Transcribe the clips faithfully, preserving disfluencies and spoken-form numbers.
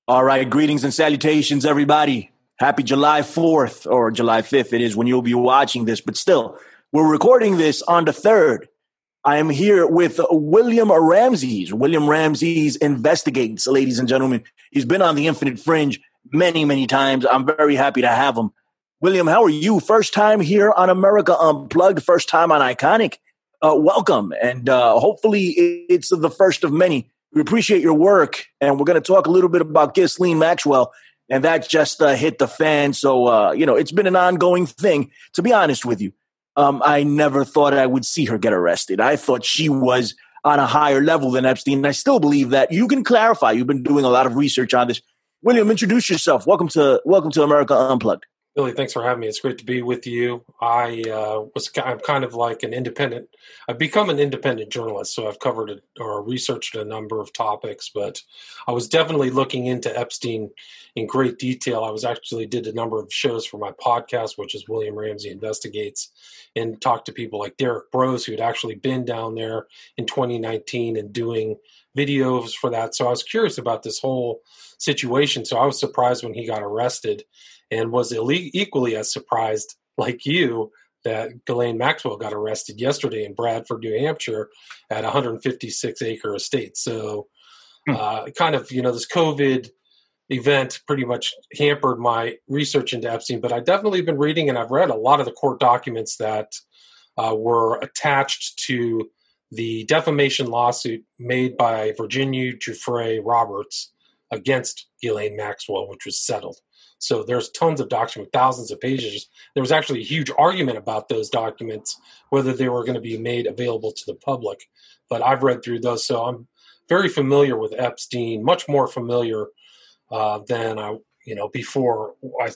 All right, greetings and salutations, everybody. Happy July fourth or July fifth it is when you'll be watching this, but still, we're recording this on the third. I am here with William Ramses. William Ramses Investigates, ladies and gentlemen. He's been on the Infinite Fringe many, many times. I'm very happy to have him. William, how are you? First time here on America Unplugged, first time on Iconic. Uh, welcome, and uh, hopefully it's the first of many. We appreciate your work, and we're going to talk a little bit about Ghislaine Maxwell, and that just uh, hit the fan. So, uh, you know, it's been an ongoing thing. To be honest with you, um, I never thought I would see her get arrested. I thought she was on a higher level than Epstein, and I still believe that. You can clarify. You've been doing a lot of research on this. William, introduce yourself. Welcome to welcome to America Unplugged. Billy, thanks for having me. It's great to be with you. I uh, was I'm kind of like an independent. I've become an independent journalist, so I've covered it or researched a number of topics. But I was definitely looking into Epstein in great detail. I was actually did a number of shows for my podcast, which is William Ramsey Investigates, and talked to people like Derek Brose, who had actually been down there in twenty nineteen and doing videos for that. So I was curious about this whole situation. So I was surprised when he got arrested, and was ille- equally as surprised, like you, that Ghislaine Maxwell got arrested yesterday in Bradford, New Hampshire, at a one hundred fifty-six acre estate. So uh, kind of, you know, this COVID event pretty much hampered my research into Epstein, but I've definitely been reading, and I've read a lot of the court documents that uh, were attached to the defamation lawsuit made by Virginia Giuffre Roberts against Ghislaine Maxwell, which was settled. So there's tons of documents, thousands of pages. There was actually a huge argument about those documents, whether they were going to be made available to the public. But I've read through those, so I'm very familiar with Epstein, much more familiar uh, than I, you know, before. I,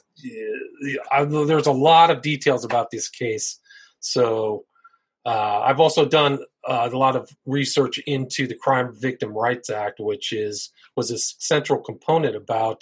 I, there's a lot of details about this case. So uh, I've also done uh, a lot of research into the Crime Victim Rights Act, which is was a central component about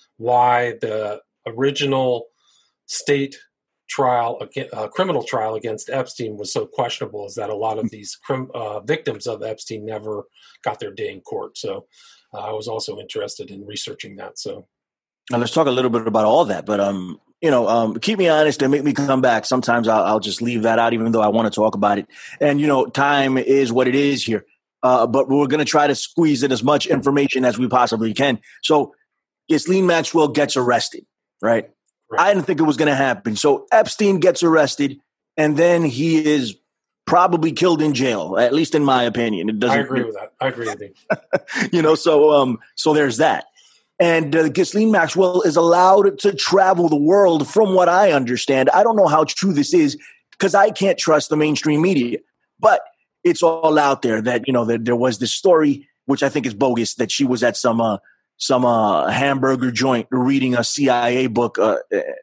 why the original state trial, uh, criminal trial against Epstein was so questionable, is that a lot of these crim, uh, victims of Epstein never got their day in court. So uh, I was also interested in researching that. So now let's talk a little bit about all that, but um, you know, um, keep me honest and make me come back. Sometimes I'll, I'll just leave that out, even though I want to talk about it. And you know, time is what it is here, uh, but we're going to try to squeeze in as much information as we possibly can. So Ghislaine Maxwell gets arrested, right? right? I didn't think it was going to happen. So Epstein gets arrested, and then he is probably killed in jail, at least in my opinion. It doesn't. I agree with that. I agree with you. you know, so um, so there's that. And uh, Ghislaine Maxwell is allowed to travel the world, from what I understand. I don't know how true this is because I can't trust the mainstream media, but it's all out there that, you know, that there was this story, which I think is bogus, that she was at some uh, some uh, hamburger joint reading a C I A book. Uh,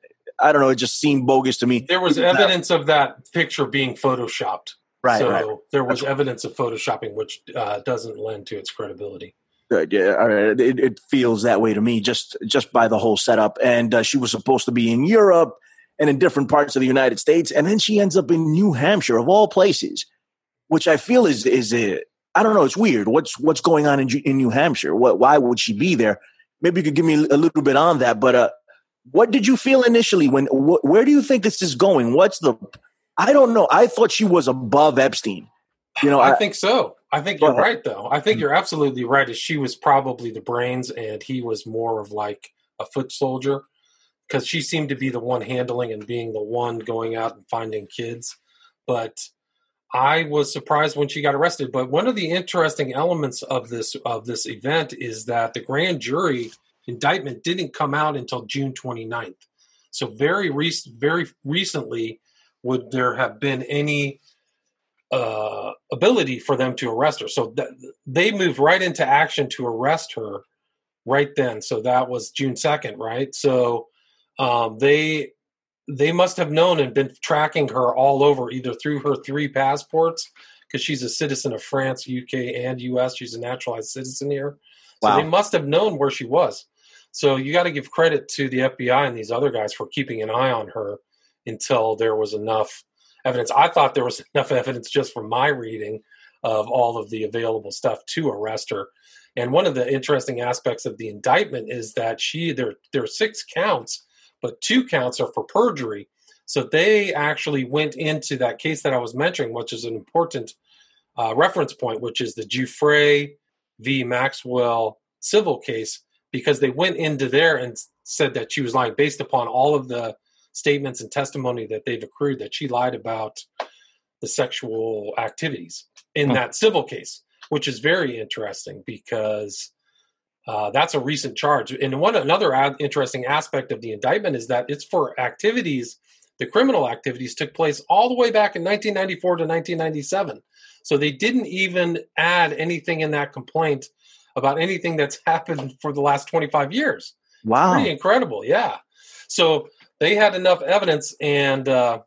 I don't know. It just seemed bogus to me. There was evidence of that picture being photoshopped. Right. So right. there was That's evidence of photoshopping, which uh, doesn't lend to its credibility. Uh, yeah, it, it feels that way to me just, just by the whole setup. And uh, she was supposed to be in Europe and in different parts of the United States. And then she ends up in New Hampshire, of all places, which I feel is, is a, I don't know. It's weird. What's what's going on in in New Hampshire? What? Why would she be there? Maybe you could give me a little bit on that. But uh, what did you feel initially when? Wh- where do you think this is going? What's the? I don't know. I thought she was above Epstein. You know, I, I think so. I think you're right, though. I think you're absolutely right. As she was probably the brains, and he was more of like a foot soldier, because she seemed to be the one handling and being the one going out and finding kids, but I was surprised when she got arrested. But one of the interesting elements of this of this event is that the grand jury indictment didn't come out until June twenty-ninth. So very rec- very recently would there have been any uh, ability for them to arrest her. So th- they moved right into action to arrest her right then. So that was June second, right? So um, they they must have known and been tracking her all over, either through her three passports, because she's a citizen of France, U K, and U S. She's a naturalized citizen here. So wow. They must have known where she was. So you got to give credit to the F B I and these other guys for keeping an eye on her until there was enough evidence. I thought there was enough evidence just from my reading of all of the available stuff to arrest her. And one of the interesting aspects of the indictment is that she there there are six counts, but two counts are for perjury. So they actually went into that case that I was mentioning, which is an important uh, reference point, which is the Giuffre v. Maxwell civil case, because they went into there and said that she was lying based upon all of the statements and testimony that they've accrued, that she lied about the sexual activities in that civil case, which is very interesting because uh, that's a recent charge. And one another ad- interesting aspect of the indictment is that it's for activities. The criminal activities took place all the way back in nineteen ninety-four to nineteen ninety-seven. So they didn't even add anything in that complaint about anything that's happened for the last twenty-five years. Wow. Pretty incredible, yeah. So they had enough evidence and uh,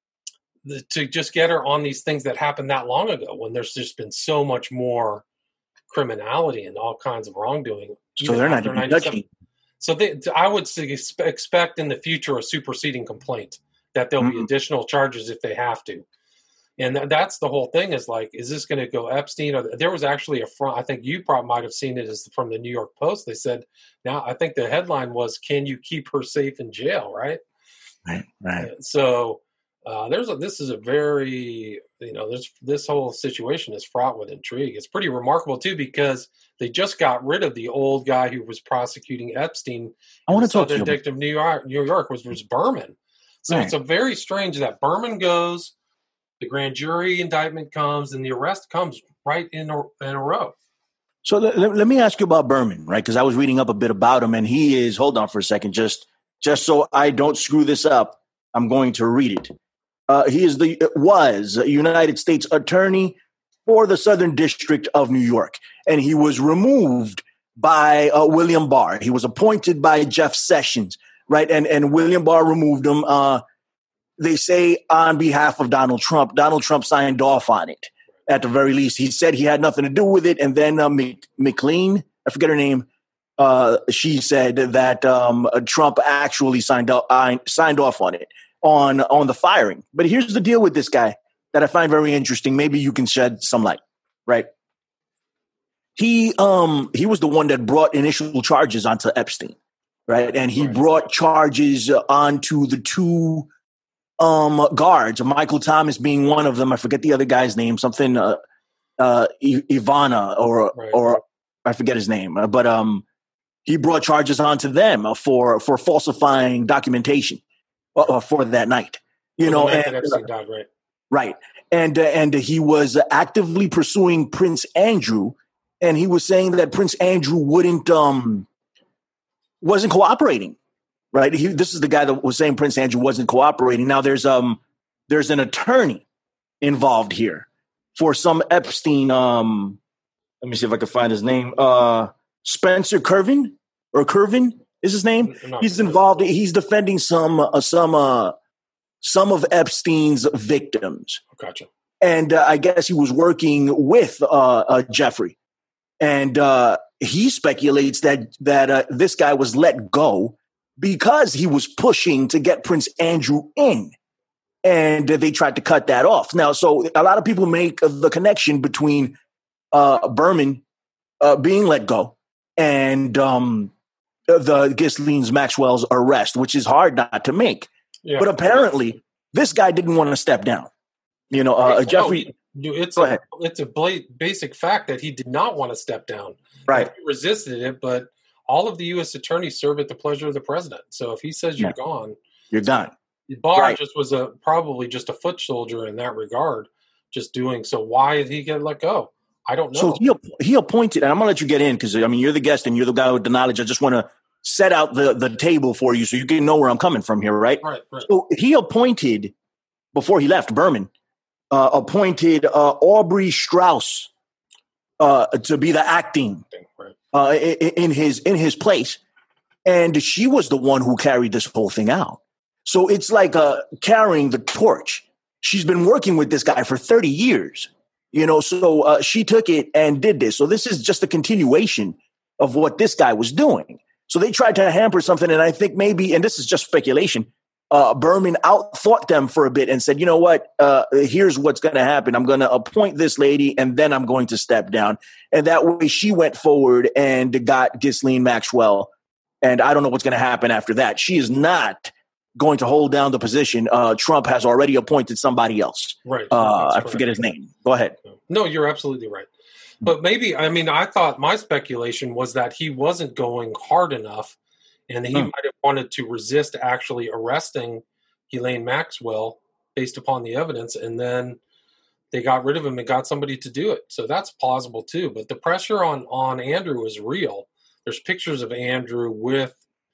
the, to just get her on these things that happened that long ago, when there's just been so much more criminality and all kinds of wrongdoing. So they're not even touching. So they, I would expect in the future a superseding complaint, that there'll mm-hmm. be additional charges if they have to. And th- that's the whole thing, is like, is this going to go Epstein? Or there was actually a front, I think you probably might have seen it, as from the New York Post. They said, now I think the headline was, can you keep her safe in jail? Right. Right. Right. And so uh, there's a, this is a very, you know, this, this whole situation is fraught with intrigue. It's pretty remarkable too, because they just got rid of the old guy who was prosecuting Epstein. I want to talk to you. Southern District of New York, New York was, was Berman. So right. It's a very strange that Berman goes, the grand jury indictment comes, and the arrest comes right in a, in a row. So let, let me ask you about Berman, right? Because I was reading up a bit about him, and he is, hold on for a second, just just so I don't screw this up, I'm going to read it. Uh, he is the was a United States attorney for the Southern District of New York, and he was removed by uh, William Barr. He was appointed by Jeff Sessions. Right. And and William Barr removed him. Uh, they say on behalf of Donald Trump. Donald Trump signed off on it at the very least. He said he had nothing to do with it. And then uh, McLean, I forget her name. Uh, she said that um, Trump actually signed up, uh, signed off on it on on the firing. But here's the deal with this guy that I find very interesting. Maybe you can shed some light. Right. He um he was the one that brought initial charges onto Epstein. Right. And he brought charges onto the two um, guards, Michael Thomas being one of them. I forget the other guy's name, something uh, uh, Ivana or right. or I forget his name. But um, he brought charges onto them for for falsifying documentation uh, for that night. You well, know, and, and, died, right. right. And, uh, and he was actively pursuing Prince Andrew. And he was saying that Prince Andrew wouldn't um, – wasn't cooperating, right? He, this is the guy that was saying Prince Andrew wasn't cooperating. Now there's um there's an attorney involved here for some Epstein. Um, let me see if I can find his name. Uh, Spencer Curvin or Curvin is his name. He's involved. He's defending some uh, some uh, some of Epstein's victims. Gotcha. And uh, I guess he was working with uh, uh, Jeffrey. And uh, he speculates that that uh, this guy was let go because he was pushing to get Prince Andrew in. And uh, they tried to cut that off. Now, so a lot of people make the connection between uh, Berman uh, being let go and um, the Ghislaine Maxwell's arrest, which is hard not to make. Yeah. But apparently, this guy didn't want to step down. You know, uh, Jeffrey... It's a it's a basic fact that he did not want to step down. Right, he resisted it, but all of the U S attorneys serve at the pleasure of the president. So if he says you're yeah. gone, you're gone. Barr right. just was a probably just a foot soldier in that regard, just doing so. Why did he get let go? I don't know. So he he appointed, and I'm gonna let you get in because I mean you're the guest and you're the guy with the knowledge. I just want to set out the the table for you so you can know where I'm coming from here, right? Right. right. So he appointed before he left Berman. Uh, appointed uh, Aubrey Strauss uh, to be the acting uh, in, in his in his place, and she was the one who carried this whole thing out. So it's like uh, carrying the torch. She's been working with this guy for thirty years, you know. So uh, she took it and did this. So this is just a continuation of what this guy was doing. So they tried to hamper something, and I think maybe, and this is just speculation, uh, Berman outthought them for a bit and said, you know what, uh, here's what's going to happen. I'm going to appoint this lady and then I'm going to step down. And that way she went forward and got Ghislaine Maxwell. And I don't know what's going to happen after that. She is not going to hold down the position. Uh, Trump has already appointed somebody else. Right. Uh, I forget his name. Go ahead. No, you're absolutely right. But maybe, I mean, I thought my speculation was that he wasn't going hard enough and he hmm. might have wanted to resist actually arresting Ghislaine Maxwell based upon the evidence. And then they got rid of him and got somebody to do it. So that's plausible too. But the pressure on, on Andrew is real. There's pictures of Andrew with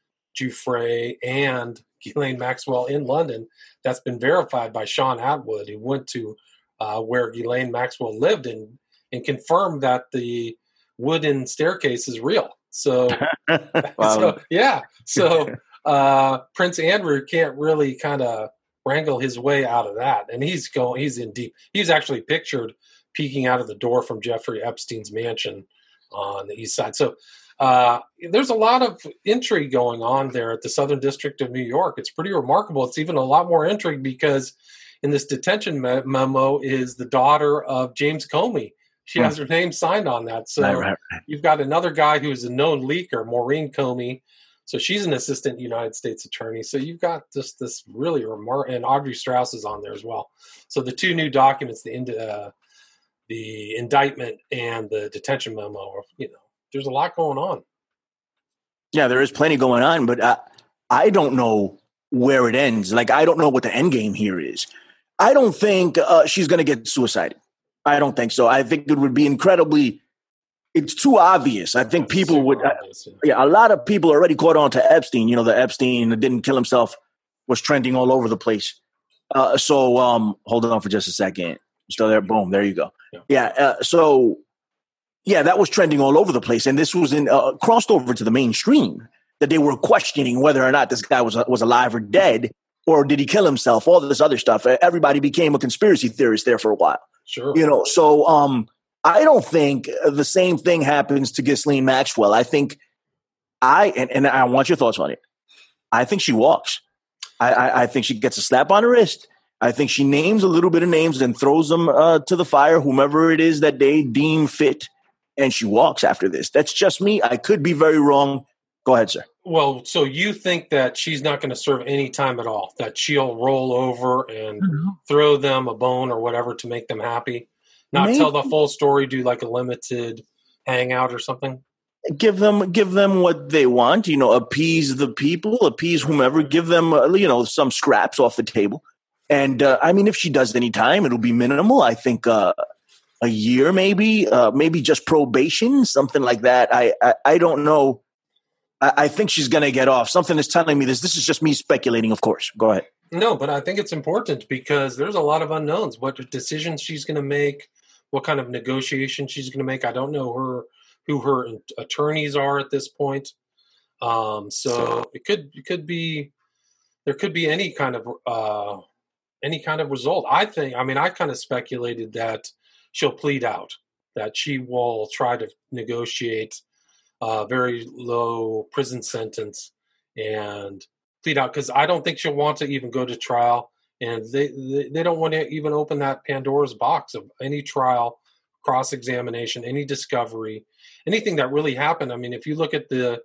Giuffre and Ghislaine Maxwell in London that's been verified by Sean Atwood, who went to uh, where Ghislaine Maxwell lived and, and confirmed that the wooden staircase is real. So, wow. so yeah. So uh, Prince Andrew can't really kind of wrangle his way out of that. And he's going, he's in deep. He's actually pictured peeking out of the door from Jeffrey Epstein's mansion on the east side. So uh, there's a lot of intrigue going on there at the Southern District of New York. It's pretty remarkable. It's even a lot more intrigue because in this detention me- memo is the daughter of James Comey. She has her name signed on that. So right, right, right. You've got another guy who's a known leaker, Maureen Comey. So she's an assistant United States attorney. So you've got this this really remarkable, and Audrey Strauss is on there as well. So the two new documents, the ind- uh, the indictment and the detention memo, you know, there's a lot going on. Yeah, there is plenty going on, but I, I don't know where it ends. Like, I don't know what the end game here is. I don't think uh, she's going to get suicided. I don't think so. I think it would be incredibly, it's too obvious. I think That's people would, obvious, yeah. yeah, a lot of people already caught on to Epstein. You know, the Epstein that didn't kill himself was trending all over the place. Uh, so um, hold on for just a second. Still there? Boom. There you go. Yeah. yeah uh, so, yeah, that was trending all over the place. And this was in uh, crossed over to the mainstream that they were questioning whether or not this guy was, was alive or dead, or did he kill himself? All this other stuff. Everybody became a conspiracy theorist there for a while. Sure. You know, so um, I don't think the same thing happens to Ghislaine Maxwell. I think I, and, and I want your thoughts on it. I think she walks. I, I, I think she gets a slap on the wrist. I think she names a little bit of names and throws them uh, to the fire, whomever it is that they deem fit, and she walks after this. That's just me. I could be very wrong. Go ahead, sir. Well, so you think that she's not going to serve any time at all, that she'll roll over and mm-hmm. throw them a bone or whatever to make them happy? Not Maybe. Tell the full story, do like a limited hangout or something? Give them give them what they want, you know, appease the people, appease whomever, give them, uh, you know, some scraps off the table. And, uh, I mean, if she does any time, it'll be minimal. I think uh, a year maybe, uh, maybe just probation, something like that. I, I, I don't know. I think she's going to get off. Something is telling me this. This is just me speculating, of course. Go ahead. No, but I think it's important because there's a lot of unknowns. What decisions she's going to make, what kind of negotiation she's going to make. I don't know her who her attorneys are at this point. Um, so it could it could be there could be any kind of uh, any kind of result. I think. I mean, I kind of speculated that she'll plead out, that she will try to negotiate a very low prison sentence and plead out, because I don't think she'll want to even go to trial, and they, they they don't want to even open that Pandora's box of any trial, cross-examination, any discovery, anything that really happened. I mean, if you look at the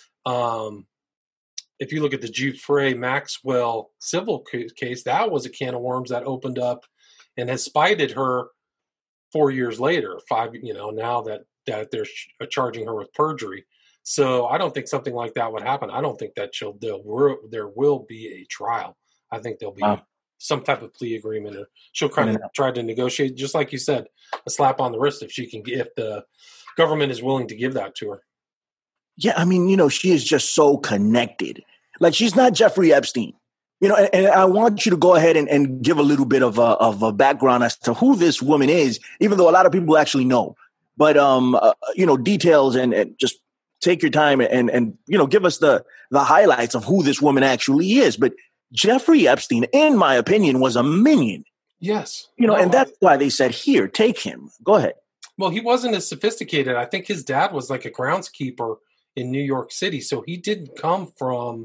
um, if you look at the Giuffre Maxwell civil case, that was a can of worms that opened up and has spited her four years later. Five, you know, now that. that they're charging her with perjury. So I don't think something like that would happen. I don't think that she'll, there will be a trial. I think there'll be wow. some type of plea agreement, or she'll kind of try to negotiate, just like you said, a slap on the wrist if she can, if the government is willing to give that to her. Yeah. I mean, you know, she is just so connected. Like, she's not Jeffrey Epstein, you know, and, and I want you to go ahead and, and give a little bit of a, of a background as to who this woman is, even though a lot of people actually know. But, um, uh, you know, details and, and just take your time and, and, you know, give us the, the highlights of who this woman actually is. But Jeffrey Epstein, in my opinion, was a minion. Yes. You know, no, and that's why they said, here, take him. Go ahead. Well, he wasn't as sophisticated. I think his dad was like a groundskeeper in New York City. So he didn't come from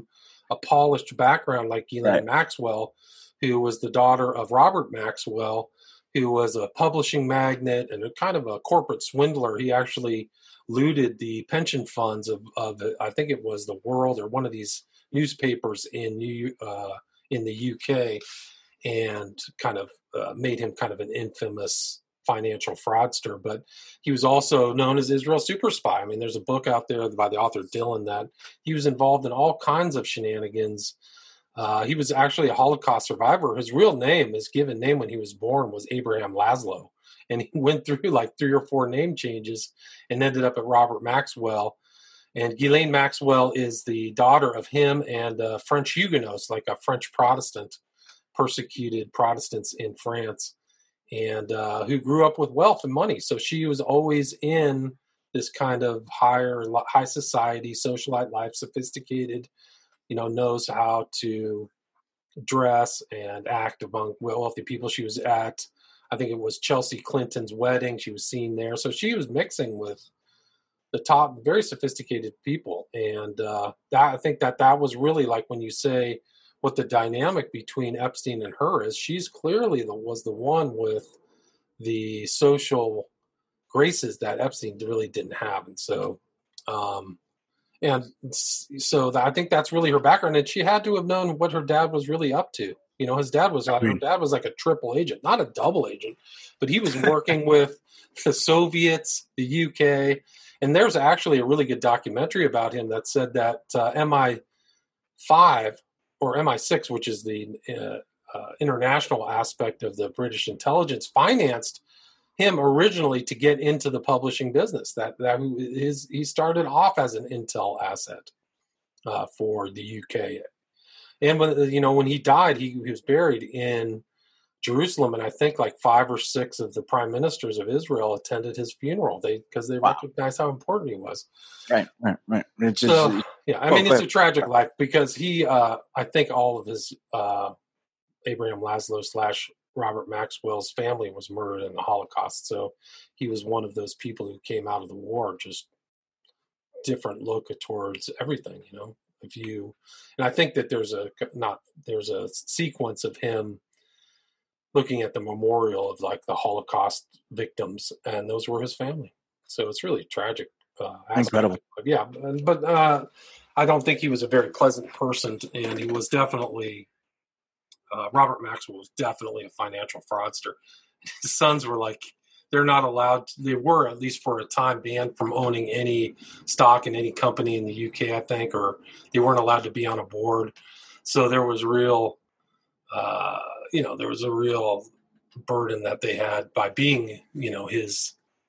a polished background like Ghislaine right. Maxwell, who was the daughter of Robert Maxwell, who was a publishing magnate and a kind of a corporate swindler. He actually looted the pension funds of, of I think it was the World or one of these newspapers in New, uh, in the U K, and kind of uh, made him kind of an infamous financial fraudster. But he was also known as Israel super spy. I mean, there's a book out there by the author Dylan that he was involved in all kinds of shenanigans. Uh, he was actually a Holocaust survivor. His real name, his given name when he was born, was Abraham Laszlo. And he went through like three or four name changes and ended up at Robert Maxwell. And Ghislaine Maxwell is the daughter of him and uh, French Huguenots, like a French Protestant, persecuted Protestants in France, and uh, who grew up with wealth and money. So she was always in this kind of higher, high society, socialite life, sophisticated, you know, knows how to dress and act among wealthy people. She was at, I think it was Chelsea Clinton's wedding. She was seen there. So she was mixing with the top, very sophisticated people. And uh, that, I think that that was really like when you say what the dynamic between Epstein and her is, she's clearly the, was the one with the social graces that Epstein really didn't have. And so, um, and so that, I think that's really her background. And she had to have known what her dad was really up to. You know, his dad was, her dad was like a triple agent, not a double agent, but he was working with the Soviets, the U K. And there's actually a really good documentary about him that said that uh, M I five or M I six, which is the uh, uh, international aspect of the British intelligence, financed him originally to get into the publishing business. That that his he started off as an intel asset uh, for the U K, and when you know when he died, he, he was buried in Jerusalem, and I think like five or six of the prime ministers of Israel attended his funeral. They because they wow. recognized how important he was. Right, right, right. It's so just, yeah, I mean, it's a tragic life because he, uh, I think, all of his uh, Abraham Laszlo slash Robert Maxwell's family was murdered in the Holocaust. So he was one of those people who came out of the war just different look towards everything, you know. If you, and I think that there's a not there's a sequence of him looking at the memorial of like the Holocaust victims, and those were his family. So it's really tragic. Uh, Incredible. But yeah, but uh, I don't think he was a very pleasant person, and he was definitely uh, Robert Maxwell was definitely a financial fraudster. His sons were like, they're not allowed. To, they were at least for a time banned from owning any stock in any company in the U K, I think, or they weren't allowed to be on a board. So there was real, uh, you know, there was a real burden that they had by being, you know, his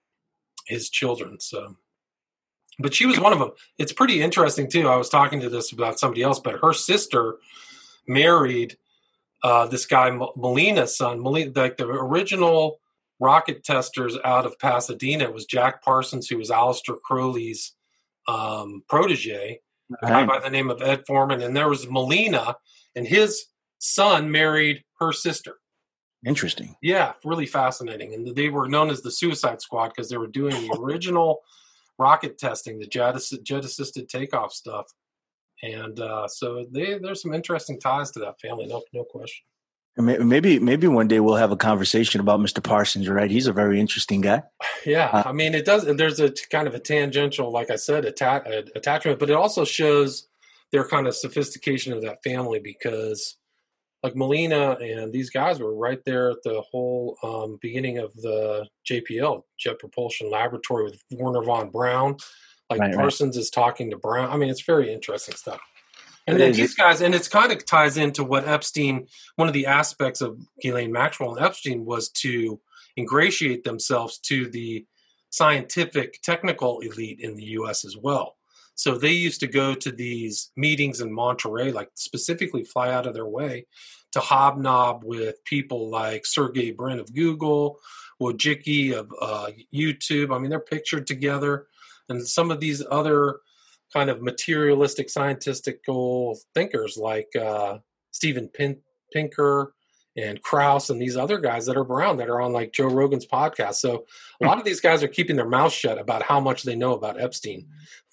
his children. So. But she was one of them. It's pretty interesting, too. I was talking to this about somebody else, but her sister married uh, this guy, Molina's son. Molina, like the original rocket testers out of Pasadena was Jack Parsons, who was Aleister Crowley's um, protege, a guy by the name of Ed Foreman. And there was Molina, and his son married her sister. Interesting. Yeah, really fascinating. And they were known as the Suicide Squad because they were doing the original rocket testing, the jet, jet assisted takeoff stuff, and uh, so they, there's some interesting ties to that family, no, no question. Maybe, maybe one day we'll have a conversation about Mister Parsons. Right, he's a very interesting guy. Yeah, uh, I mean, it does. There's a kind of a tangential, like I said, atta- attachment, but it also shows their kind of sophistication of that family because. Like Molina and these guys were right there at the whole um, beginning of the J P L, Jet Propulsion Laboratory, with Werner von Braun. Like right, Parsons right. is talking to Braun. I mean, it's very interesting stuff. And it then is. These guys, and it's kind of ties into what Epstein, one of the aspects of Ghislaine Maxwell and Epstein was to ingratiate themselves to the scientific, technical elite in the U S as well. So they used to go to these meetings in Monterey, like specifically fly out of their way to hobnob with people like Sergey Brin of Google, Wojcicki of uh, YouTube. I mean, they're pictured together. And some of these other kind of materialistic, scientistical thinkers like uh, Steven Pin- Pinker and Krauss and these other guys that are around that are on like Joe Rogan's podcast. So a lot of these guys are keeping their mouth shut about how much they know about Epstein.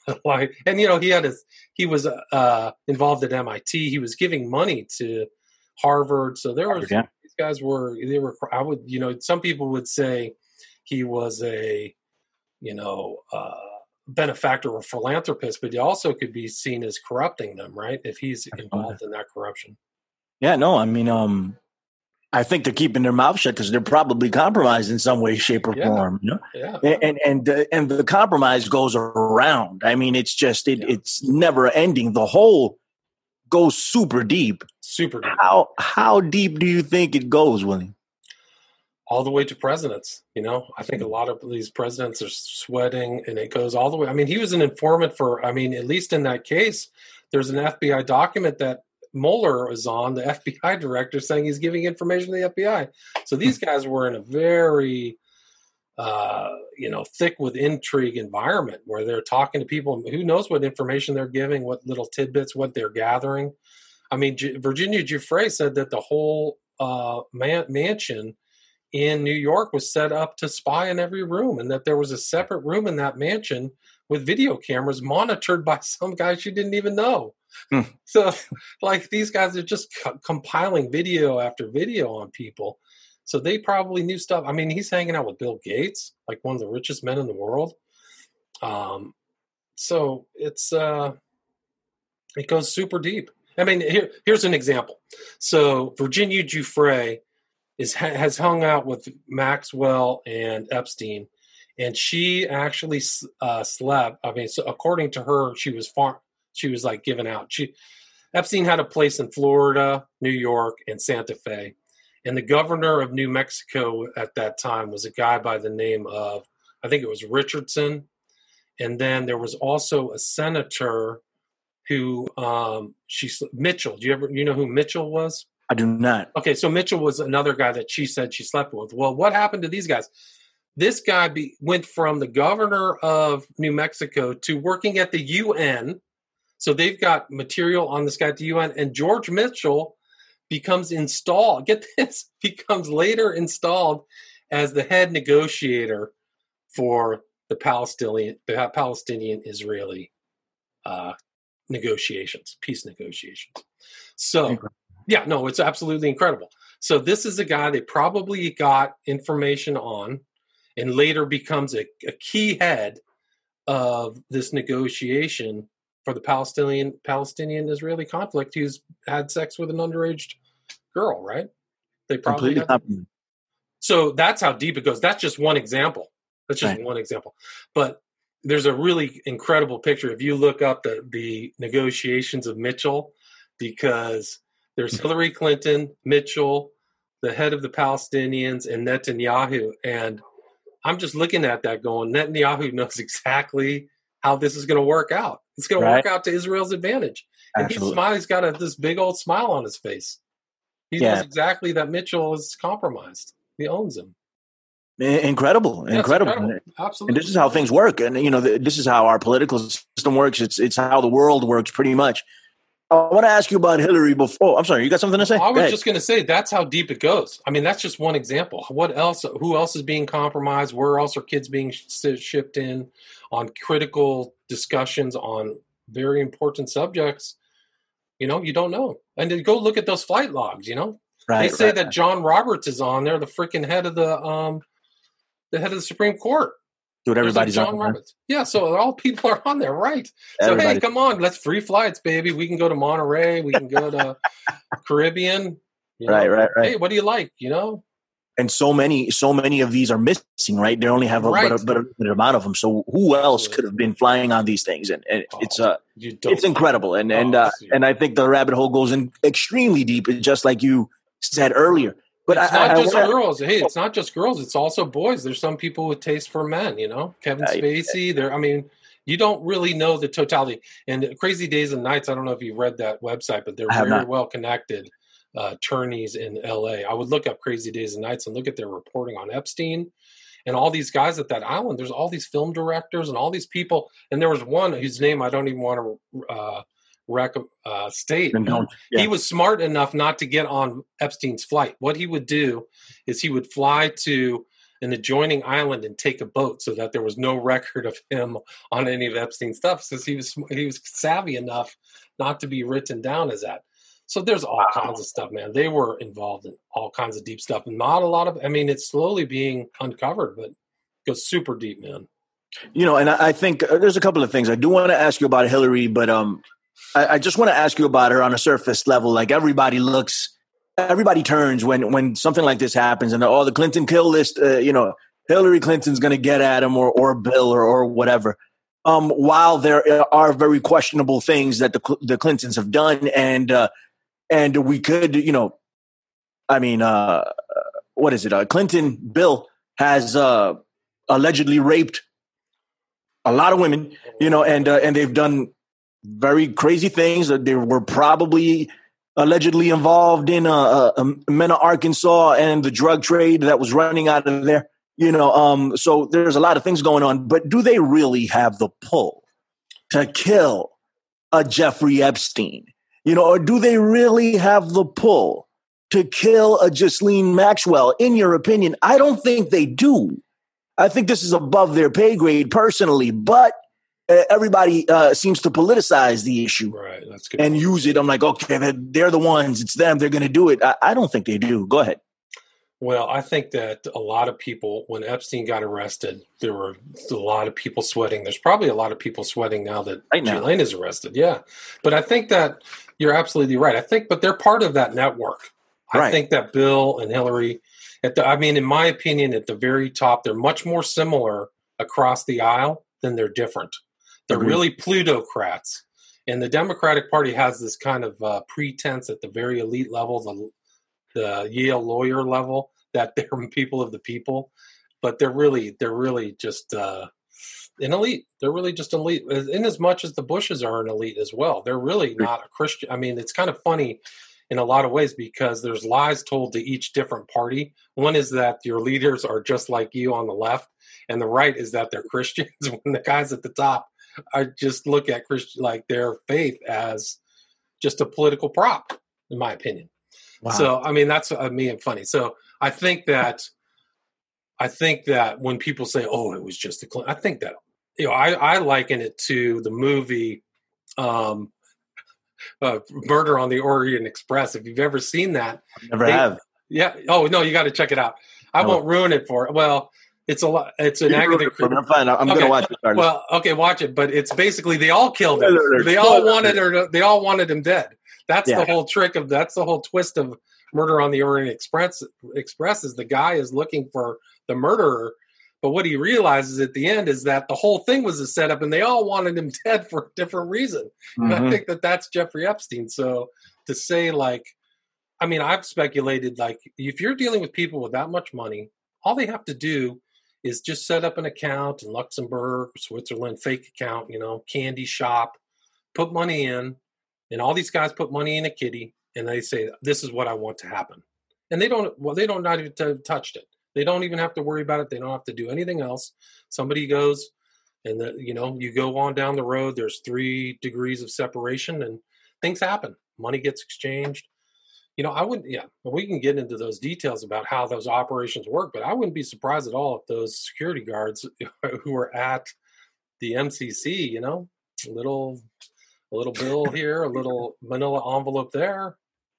like, and you know, he had his, he was uh, involved at M I T. He was giving money to Harvard. So there was, yeah. these guys were, they were, I would, you know, some people would say he was a, you know, uh, benefactor or philanthropist, but he also could be seen as corrupting them, right? If he's involved in that corruption. Yeah, no, I mean, um, I think they're keeping their mouth shut because they're probably compromised in some way, shape, or Yeah. form. You know? Yeah. And and uh, and the compromise goes around. I mean, it's just it, Yeah. it's never ending. The hole goes super deep. Super deep. How how deep do you think it goes, William? All the way to presidents. You know, I think a lot of these presidents are sweating, and it goes all the way. I mean, he was an informant for. I mean, at least in that case, there's an F B I document that Mueller is on, the F B I director, saying he's giving information to the F B I. So these guys were in a very, uh, you know, thick with intrigue environment where they're talking to people. Who knows what information they're giving, what little tidbits, what they're gathering. I mean, G- Virginia Giuffre said that the whole uh, man- mansion in New York was set up to spy in every room, and that there was a separate room in that mansion with video cameras monitored by some guy she didn't even know. Hmm. So, like, these guys are just co- compiling video after video on people. So they probably knew stuff. I mean, he's hanging out with Bill Gates, like one of the richest men in the world. Um, so it's uh, it goes super deep. I mean, here, here's an example. So Virginia Giuffre is has hung out with Maxwell and Epstein, and she actually uh, slept. I mean, so according to her, she was far. She was like given out. She Epstein had a place in Florida, New York, and Santa Fe. And the governor of New Mexico at that time was a guy by the name of, I think it was Richardson. And then there was also a senator who, um, she Mitchell. Do you ever, you know who Mitchell was? I do not. Okay, so Mitchell was another guy that she said she slept with. Well, what happened to these guys? This guy be, went from the governor of New Mexico to working at the U N. So they've got material on this guy at the U N, and George Mitchell becomes installed. Get this, becomes later installed as the head negotiator for the Palestinian, the Palestinian-Israeli uh, negotiations, peace negotiations. So, incredible. yeah, no, it's absolutely incredible. So this is a guy they probably got information on, and later becomes a, a key head of this negotiation for the Palestinian Palestinian Israeli conflict. Who's had sex with an underage girl, right? They probably had that. So that's how deep it goes. That's just one example. That's just right. one example. But there's a really incredible picture if you look up the, the negotiations of Mitchell, because there's Hillary Clinton, Mitchell, the head of the Palestinians, and Netanyahu. And I'm just looking at that going, Netanyahu knows exactly how this is going to work out. It's going right. to work out to Israel's advantage. And he's smiling. He's got a, this big old smile on his face. He yeah. knows exactly that Mitchell is compromised. He owns him. Incredible, yeah, incredible. incredible. Absolutely. And this is how things work. And, you know, this is how our political system works. It's it's how the world works pretty much. I want to ask you about Hillary before. Oh, I'm sorry. You got something to say? I was just going to say that's how deep it goes. I mean, that's just one example. What else? Who else is being compromised? Where else are kids being shipped in on critical discussions on very important subjects? You know, you don't know. And then go look at those flight logs, you know. Right, they say right, that right. John Roberts is on there, the freaking head of the um, the head of the Supreme Court. Dude, everybody's like John on Roberts. There. Yeah, so all people are on there, right? So Everybody. Hey, come on, let's free flights, baby. We can go to Monterey. We can go to Caribbean. You know? Right, right, right. Hey, what do you like? You know. And so many, so many of these are missing, right? They only have a right. but, a, but a limited amount of them. So who else Absolutely. could have been flying on these things? And, and oh, it's uh, it's incredible. And oh, and uh, and I think the rabbit hole goes in extremely deep, just like you said earlier. But it's I, not I, just I, girls. Hey, it's not just girls. It's also boys. There's some people with taste for men. You know, Kevin Spacey. There. I mean, you don't really know the totality. And Crazy Days and Nights. I don't know if you read that website, but they're very not. well connected. Uh, attorneys in L A. I would look up Crazy Days and Nights and look at their reporting on Epstein and all these guys at that island. There's all these film directors and all these people. And there was one whose name I don't even want to uh, rec- uh, state. Yeah. He was smart enough not to get on Epstein's flight. What he would do is he would fly to an adjoining island and take a boat so that there was no record of him on any of Epstein's stuff, since he was he was savvy enough not to be written down as that. So there's all wow. kinds of stuff, man. They were involved in all kinds of deep stuff. Not a lot of, I mean, it's slowly being uncovered, but it goes super deep, man. You know, and I think uh, there's a couple of things. I do want to ask you about Hillary, but um, I, I just want to ask you about her on a surface level. Like everybody looks, everybody turns when when something like this happens, and oh, the Clinton kill list, uh, you know, Hillary Clinton's going to get at him, or or Bill, or or whatever. Um, while there are very questionable things that the the Clintons have done, and uh, and we could, you know, I mean, uh, what is it? Uh, Clinton Bill has uh, allegedly raped a lot of women, you know, and uh, and they've done very crazy things. They were probably allegedly involved in uh, uh, Mena, Arkansas, and the drug trade that was running out of there. You know, um, so there's a lot of things going on. But do they really have the pull to kill a Jeffrey Epstein? You know, or do they really have the pull to kill a Ghislaine Maxwell? In your opinion, I don't think they do. I think this is above their pay grade personally, but uh, everybody uh, seems to politicize the issue, right? That's good. And use it. I'm like, okay, they're, they're the ones. It's them. They're going to do it. I, I don't think they do. Go ahead. Well, I think that a lot of people, when Epstein got arrested, there were a lot of people sweating. There's probably a lot of people sweating now that right now. Ghislaine is arrested. Yeah. But I think that you're absolutely right. I think, but they're part of that network. Right. I think that Bill and Hillary, at the, I mean, in my opinion, at the very top, they're much more similar across the aisle than they're different. They're mm-hmm. really plutocrats. And the Democratic Party has this kind of uh, pretense at the very elite level, the, the Yale lawyer level, that they're people of the people, but they're really, they're really just uh, an elite. They're really just elite, in as much as the Bushes are an elite as well. They're really not a Christian. I mean, it's kind of funny in a lot of ways because there's lies told to each different party. One is that your leaders are just like you on the left, and the right is that they're Christians. When the guys at the top, I just look at Christian, like their faith as just a political prop, in my opinion. Wow. So, I mean, that's uh, me and funny. So I think that, I think that when people say, oh, it was just a Clinton, I think that, you know, I, I liken it to the movie um, uh, Murder on the Orient Express. If you've ever seen that. I never they, have. Yeah. Oh, no, you got to check it out. I no. won't ruin it for it. Well, it's a lot. It's an Agatha Christie. I'm fine. I'm okay. going to watch it. Regardless. Well, okay, watch it. But it's basically they all killed him. They all wanted her. They all wanted him dead. That's yeah. the whole trick of. That's the whole twist of Murder on the Orient Express. Express is the guy is looking for the murderer, but what he realizes at the end is that the whole thing was a setup, and they all wanted him dead for a different reason. Mm-hmm. And I think that that's Jeffrey Epstein. So to say like, I mean, I've speculated like if you're dealing with people with that much money, all they have to do is just set up an account in Luxembourg, Switzerland, fake account, you know, candy shop, put money in, and all these guys put money in a kitty, and they say, this is what I want to happen. And they don't, well, they don't not even t- touched it. They don't even have to worry about it. They don't have to do anything else. Somebody goes and, the, you know, you go on down the road, there's three degrees of separation and things happen. Money gets exchanged. You know, I wouldn't, yeah, we can get into those details about how those operations work, but I wouldn't be surprised at all if those security guards who are at the M C C, you know, a little, a little bill here, a little manila envelope there.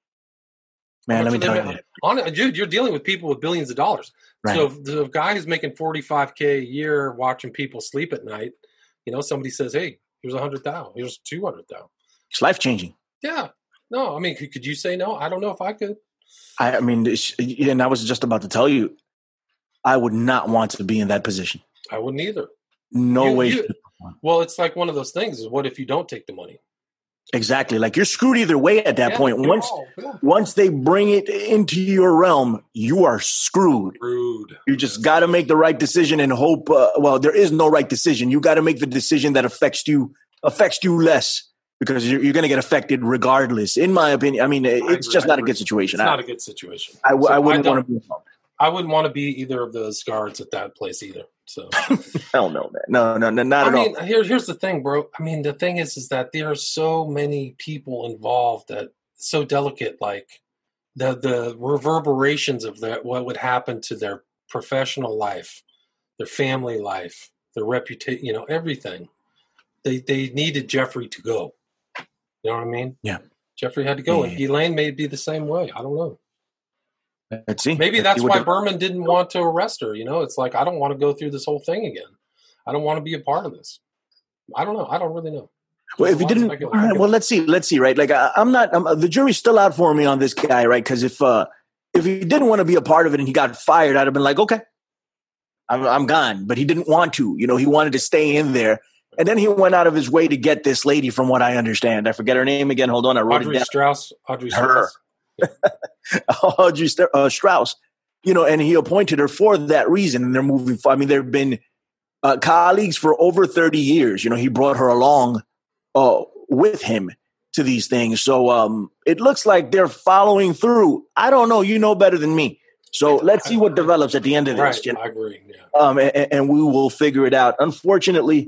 Man, let me tell you. On, dude, you're dealing with people with billions of dollars. Right. So if the guy who's making forty-five K a year watching people sleep at night, you know, somebody says, hey, here's a hundred thousand, here's two hundred thousand. It's life-changing. Yeah. No, I mean, could, could you say no? I don't know if I could. I, I mean, and I was just about to tell you, I would not want to be in that position. I wouldn't either. No you, way. You, well, it's like one of those things is what if you don't take the money? Exactly. Like you're screwed either way at that yeah, point. Once all, yeah. once they bring it into your realm, you are screwed. Screwed. You just got to make the right decision and hope. Uh, well, there is no right decision. You got to make the decision that affects you affects you less because you're, you're going to get affected regardless. In my opinion, I mean, it's just not a good situation. It's I, not a good situation. I, so I wouldn't want to be involved. I wouldn't want to be either of those guards at that place either. So hell no, man. No, no, no, not I at mean, all. Here, here's the thing, bro. I mean, the thing is, is that there are so many people involved that so delicate, like the the reverberations of that, what would happen to their professional life, their family life, their reputation, you know, everything. They they needed Jeffrey to go. You know what I mean? Yeah. Jeffrey had to go, yeah. and Elaine may be the same way. I don't know. Let's see. Maybe Let's that's see why the- Berman didn't want to arrest her. You know, it's like, I don't want to go through this whole thing again. I don't want to be a part of this. I don't know. I don't really know. Well, if he didn't, all right, well, let's see, let's see, right? Like, I, I'm not, I'm, the jury's still out for me on this guy, right? Because if, uh, if he didn't want to be a part of it and he got fired, I'd have been like, okay, I'm, I'm gone. But he didn't want to, you know, he wanted to stay in there. And then he went out of his way to get this lady, from what I understand. I forget her name again. Hold on, I wrote Audrey it down. Strauss. Audrey Her. Strauss. Audrey uh, Strauss, you know, and he appointed her for that reason. And they're moving. I mean, they've been uh, colleagues for over thirty years. You know, he brought her along uh, with him to these things. So um, it looks like they're following through. I don't know. You know better than me. So let's see what develops at the end of this. Right, You know? I agree. Yeah. Um, and, and we will figure it out. Unfortunately,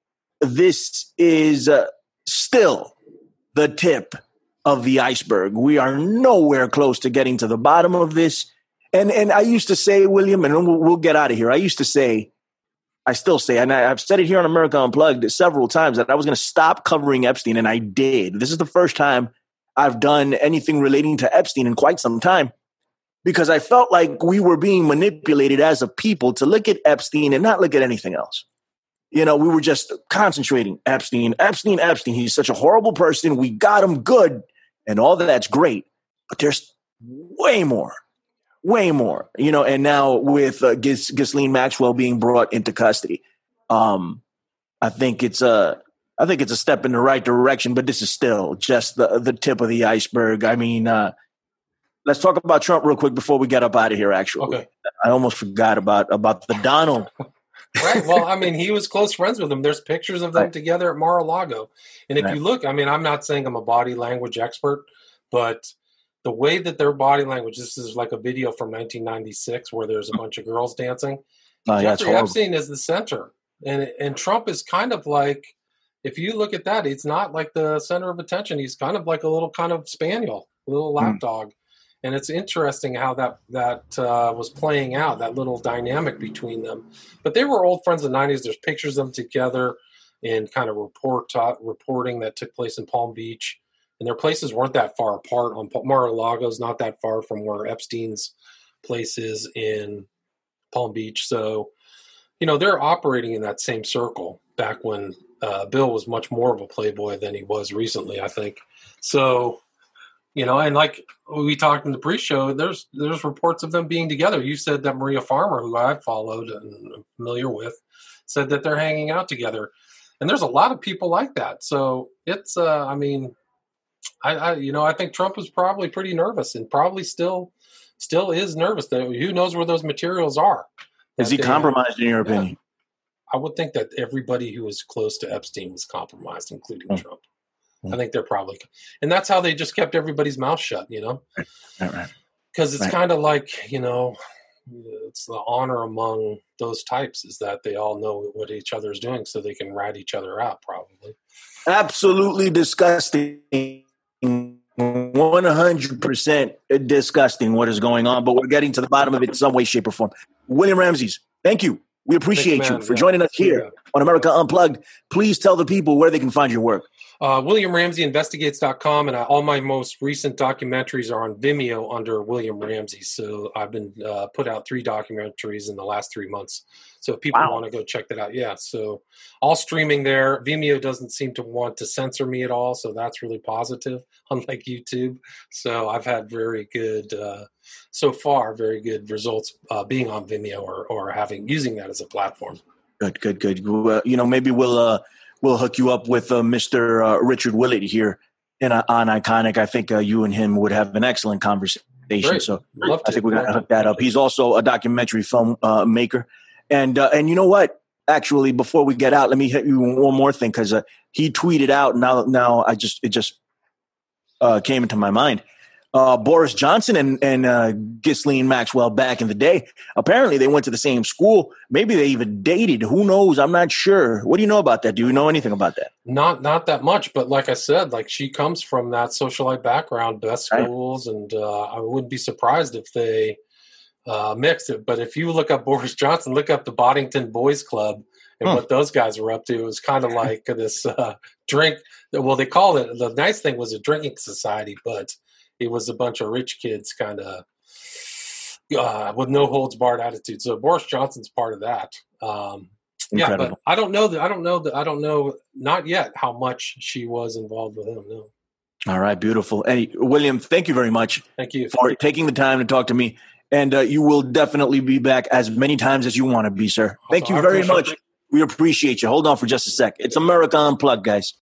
this is uh, still the tip of the iceberg. We are nowhere close to getting to the bottom of this. And and I used to say, William, and we'll, we'll get out of here. I used to say, I still say, and I, I've said it here on America Unplugged several times, that I was going to stop covering Epstein, and I did. This is the first time I've done anything relating to Epstein in quite some time, because I felt like we were being manipulated as a people to look at Epstein and not look at anything else. You know, we were just concentrating Epstein, Epstein, Epstein. He's such a horrible person. We got him good, and all of that's great. But there's way more, way more. You know, and now with uh, Gis- Ghislaine Maxwell being brought into custody, um, I think it's a, I think it's a step in the right direction. But this is still just the the tip of the iceberg. I mean, uh, let's talk about Trump real quick before we get up out of here. Actually, Okay. I almost forgot about about the Donald. Right. Well, I mean, he was close friends with him. There's pictures of them Right. together at Mar-a-Lago. And if Right. you look, I mean, I'm not saying I'm a body language expert, but the way that their body language, this is like a video from nineteen ninety-six where there's a bunch of girls dancing. Oh, yeah, it's Jeffrey horrible. Epstein is the center. And and Trump is kind of like, if you look at that, he's not like the center of attention. He's kind of like a little kind of spaniel, a little lapdog. Mm. And it's interesting how that that uh, was playing out, that little dynamic between them. But they were old friends in the nineties. There's pictures of them together in kind of report uh, reporting that took place in Palm Beach. And their places weren't that far apart. On Mar-a-Lago's not that far from where Epstein's place is in Palm Beach. So, you know, they're operating in that same circle back when uh, Bill was much more of a playboy than he was recently, I think. So, you know, and like we talked in the pre-show, there's there's reports of them being together. You said that Maria Farmer, who I've followed and am familiar with, said that they're hanging out together. And there's a lot of people like that. So it's, uh, I mean, I, I, you know, I think Trump was probably pretty nervous and probably still still is nervous. That who knows where those materials are. Is he they, compromised, in your yeah. opinion? I would think that everybody who was close to Epstein was compromised, including Hmm. Trump. I think they're probably, and that's how they just kept everybody's mouth shut, you know, Right, right, right. because it's Right. kind of like, you know, it's the honor among those types is that they all know what each other is doing so they can rat each other out, probably. Absolutely disgusting. one hundred percent disgusting what is going on, but we're getting to the bottom of it in some way, shape, or form. William Ramses, thank you. We appreciate Thanks, you man. for Yeah. joining us here Yeah. on America Unplugged. Please tell the people where they can find your work. Uh, William Ramsey Investigates dot com, and I, all my most recent documentaries are on Vimeo under William Ramsey. So I've been uh, put out three documentaries in the last three months. So if people Wow. want to go check that out, yeah. So all streaming there. Vimeo doesn't seem to want to censor me at all, so that's really positive, unlike YouTube. So I've had very good, uh, so far, very good results uh, being on Vimeo or, or having using that as a platform. Good, good, good. Well, you know, maybe we'll uh, we'll hook you up with uh, Mister Uh, Richard Willett here in, uh, on Iconic. I think uh, you and him would have an excellent conversation. Great. So Love I to. think we're going to Love hook that up. He's also a documentary film uh, maker. And uh, and you know what? Actually, before we get out, let me hit you one more thing because uh, he tweeted out. Now, now I just it just uh, came into my mind. Uh, Boris Johnson and and uh, Ghislaine Maxwell back in the day. Apparently, they went to the same school. Maybe they even dated. Who knows? I'm not sure. What do you know about that? Do you know anything about that? Not not that much, but like I said, like she comes from that socialite background, best Right. schools, and uh, I wouldn't be surprised if they uh, mixed. But if you look up Boris Johnson, look up the Boddington Boys Club and huh. what those guys were up to. It was kind of like this uh, drink. Well, they called it, the nice thing was a drinking society, but it was a bunch of rich kids kind of uh, with no holds barred attitude. So Boris Johnson's part of that. Um, yeah, but I don't know that. I don't know that. I don't know not yet how much she was involved with him. No. All right, beautiful. Hey, William, thank you very much. Thank you for taking the time to talk to me. And uh, you will definitely be back as many times as you want to be, sir. Thank you very much. We appreciate you. Hold on for just a sec. It's America Unplugged, guys.